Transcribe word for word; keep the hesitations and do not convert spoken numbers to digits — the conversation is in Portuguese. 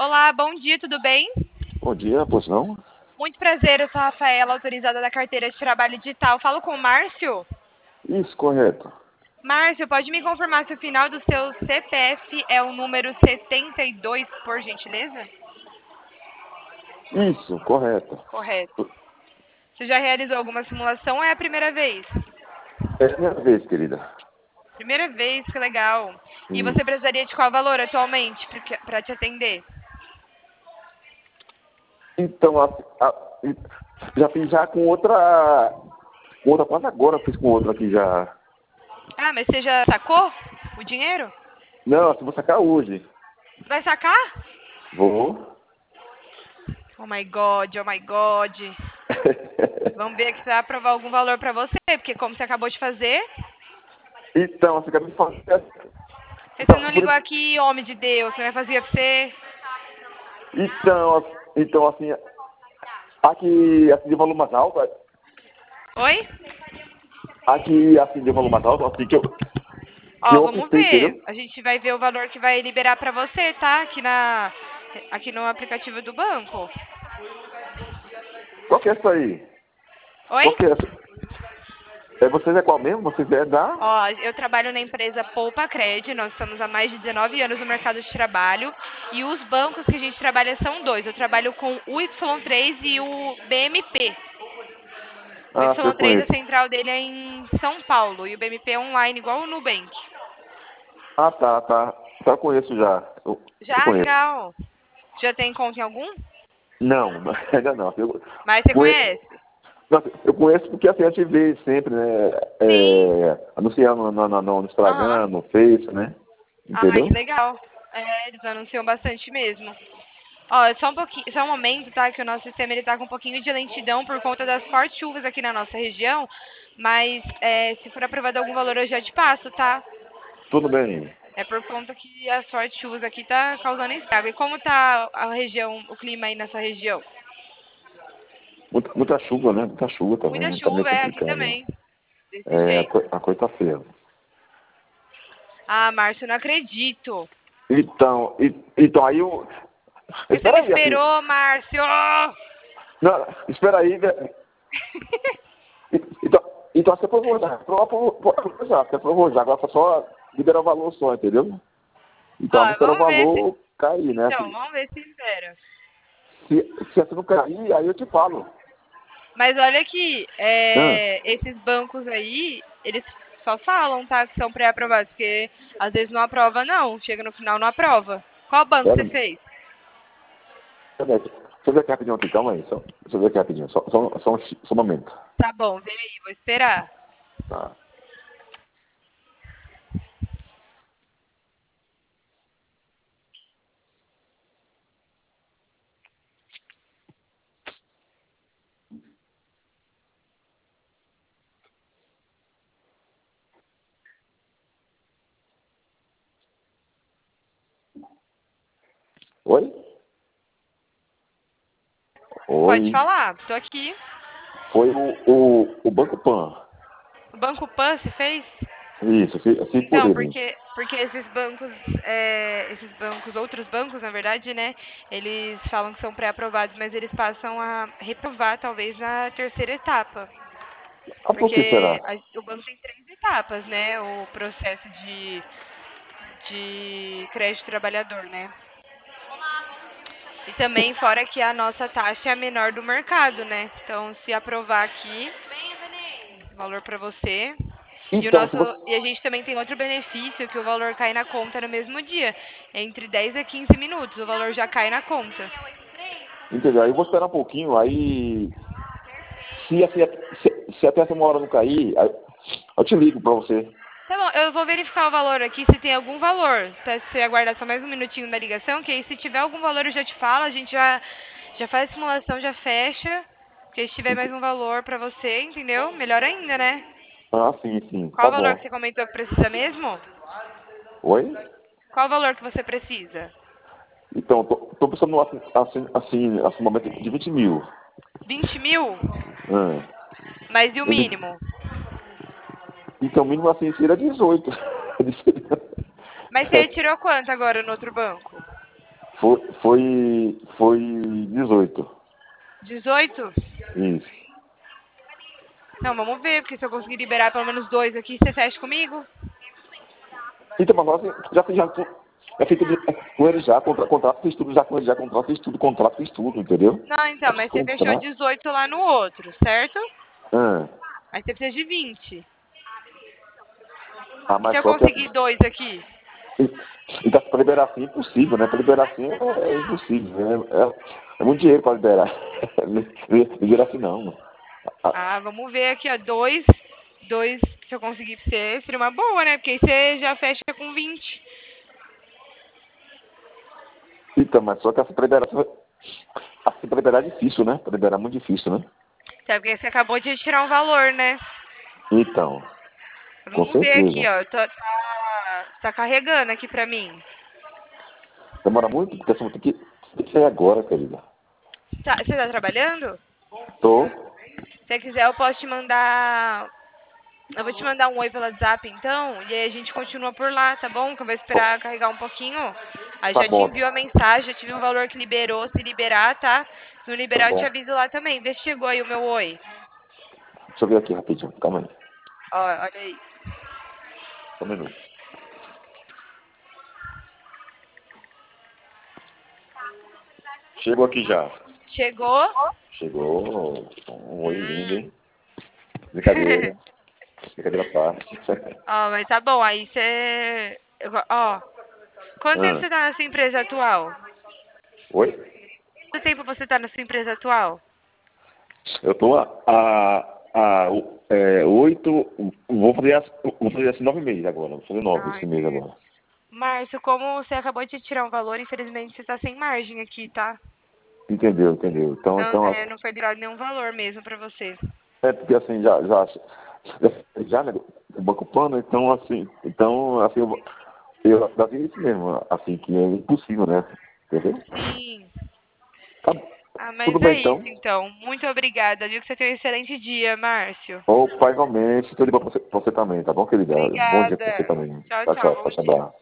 Olá, bom dia, tudo bem? Bom dia, pois não? Muito prazer, eu sou a Rafaela, autorizada da carteira de trabalho digital. Falo com o Márcio. Isso, correto. Márcio, pode me confirmar se o final do seu C P F é o número setenta e dois, por gentileza? Isso, correto. Correto. Você já realizou alguma simulação ou é a primeira vez? É a minha vez, querida. Primeira vez, que legal. E você Isso. precisaria de qual valor atualmente para te atender? Então, a, a- já fiz já com outra. Com outra, quase agora eu fiz com outra aqui já. Ah, mas você já sacou o dinheiro? Não, se vou sacar hoje. Vai sacar? Vou. Oh my god, oh my god. Vamos ver que você vai aprovar algum valor pra você, porque como você acabou de fazer, Então, você quer me fazer. você não Então, por ligou isso. aqui, homem de Deus, você vai fazer pra você. Então, então, assim, aqui, assim, de valor mais alto, Oi? aqui, assim, de valor mais alto, assim, que eu, que Ó, eu vamos optei, ver. entendeu? A gente vai ver o valor que vai liberar pra você, tá? Aqui na aqui no aplicativo do banco. Qual que é essa aí? Oi? Qual que é essa? É, vocês é qual mesmo? Vocês é da. Ó, eu trabalho na empresa Poupa Cred, nós estamos há mais de dezenove anos no mercado de trabalho e os bancos que a gente trabalha são dois. Eu trabalho com o Y três e o B M P. O Ah, eu Y três, a conheço. central dele é em São Paulo e o B M P é online, igual o Nubank. Ah, tá, tá. Tá, eu conheço já. Eu, eu Já, conheço. legal. Já tem conta em algum? Não, não, ainda não. Eu Mas você conheço, conhece? nossa, eu conheço porque assim, a gente vê sempre, né? Sim. É, anunciando no, no, no Aham. Instagram, no Face, né? Ai, Entendeu? que legal. É, eles anunciam bastante mesmo. Ó, é só um pouquinho, só um momento, tá? Que o nosso sistema ele tá com um pouquinho de lentidão por conta das fortes chuvas aqui na nossa região. Mas é, se for aprovado algum valor eu já te passo, tá? Tudo bem. É por conta que as fortes chuvas aqui tá causando estrago. E como tá a região, o clima aí nessa região? Muita, muita chuva, né? Muita chuva também, Muita né? Tá meio chuva, é, aqui complicado. também. Desse É, a, jeito. co- a coisa tá feia. Ah, Márcio, não acredito. Então, e, então aí eu. Por que você não Espera aí, assim. esperou, Márcio? Não, espera aí. né? Então, então você provou já. Provou, provou já. Você provou já. Agora foi só liberar o valor só, entendeu? Então, Ó, espera o vamos ver se... valor cair, né? Então, Se, vamos ver se libera. se, se essa não cair, aí eu te falo. Mas olha aqui, Ah, é, esses bancos aí, eles só falam, tá, que são pré-aprovados, porque às vezes não aprova não, chega no final não aprova. Qual banco pera, você fez? pera aí. Deixa eu ver aqui rapidinho aqui, calma aí. Só, deixa eu ver aqui rapidinho, só, só, só, um, chi- só um momento. Tá bom, vem aí, vou esperar. Tá. Oi? Pode Oi. falar, tô aqui. Foi o, o, o Banco Pan. O Banco Pan você fez? Isso, eu fiz, eu fiz por Então, ele. porque, porque esses bancos, é, esses bancos, outros bancos, na verdade, né, eles falam que são pré-aprovados, mas eles passam a reprovar, talvez, na terceira etapa. Ah, por que será? Porque a- o banco tem três etapas, né, o processo de, de crédito trabalhador, né. E também, fora que a nossa taxa é a menor do mercado, né. Então, se aprovar aqui, valor para você. E, o Então, nosso, se você. e a gente também tem outro benefício, que o valor cai na conta no mesmo dia. Entre dez a quinze minutos, o valor já cai na conta. Entendeu? Aí eu vou esperar um pouquinho, aí. Se, assim, se, se até essa uma hora não cair, aí eu te ligo pra você. Tá bom, eu vou verificar o valor aqui, se tem algum valor. Pra você aguardar só mais um minutinho na ligação, que aí se tiver algum valor eu já te falo, a gente já, já faz a simulação, já fecha. Porque se tiver mais Ent- um valor pra você, entendeu? Melhor ainda, né? Ah, sim, sim, Qual tá o valor que bom. você comentou que precisa mesmo? Oi? Qual o valor que você precisa? Então, tô, tô pensando assim, assim, assim, assim, um momento de vinte mil. Vinte mil? Ah, Mas e o ele- mínimo? então, mínimo assim seria dezoito. Mas você tirou quanto agora no outro banco? Foi, foi, foi dezoito. dezoito? Isso. Não, vamos ver, porque se eu conseguir liberar pelo menos dois aqui, você fecha comigo? Então, mas agora já fiz já, já fiz tudo com ele já, contra, contrato fiz tudo já com ele já, contrato fiz tudo, contrato fiz tudo, entendeu? Não, então, mas você fechou dezoito lá no outro, certo? Ah, Aí você precisa de vinte. ah, E se mas eu só que conseguir dois aqui? então, para liberar assim é impossível, né? Para liberar assim é, é impossível. né? É, é muito dinheiro para liberar. Liberar assim não. Ah, Ah, vamos ver aqui, ó. Dois, dois, se eu conseguir pra você, seria uma boa, né? Porque aí você já fecha com vinte. então, mas só que essa para liberar, assim, para liberar é difícil, né? Para liberar é muito difícil, né? Sabe porque você acabou de tirar um valor, né? Então, com Vamos ver aqui, certeza. ó. Tô, tá, tá carregando aqui pra mim. Demora muito, porque assim, tem que, tem que sair agora, querida. Tá, você tá trabalhando? Tô. Se você quiser, eu posso te mandar. Eu vou te mandar um oi pelo WhatsApp, então, e aí a gente continua por lá, tá bom? Que eu vou esperar carregar um pouquinho. Aí Tá já te bom. envio a mensagem, já te vi um valor que liberou, se liberar, tá? Se não Tá liberar, eu te bom. aviso lá também. Vê se chegou aí o meu oi. Deixa eu ver aqui rapidinho. Calma aí. Ó, olha aí. Só um minuto. Chegou aqui já. Chegou? Chegou. Um oi lindo, Hum. hein? Brincadeira. Brincadeira à parte. Ó, mas tá bom, aí você... eu go- Ó, quanto tempo Ah. você tá na sua empresa atual? Oi? Quanto tempo você tá na sua empresa atual? Eu tô a, a, a é, oito, vou fazer, as, vou fazer assim nove meses agora, vou fazer nove Ai, esse mês agora. Márcio, como você acabou de tirar um valor, infelizmente você tá sem margem aqui, tá? Entendeu, entendeu. Então, Não, então é, não foi liberado nenhum valor mesmo pra você. é porque assim, já, já, já, já né, o Banco Plano, então assim, então assim, eu, eu dava isso mesmo, assim, que é impossível, né? Entendeu? Sim. Tá, Ah, tudo mas bem é isso então. então. Muito obrigada, viu? Que você tenha um excelente dia, Márcio. Opa, igualmente, tudo bom pra você, pra você também, tá bom, querida? Bom dia pra você Obrigada. também. Tchau, Tchau, tchau. tchau, Bom forte dia. abraço.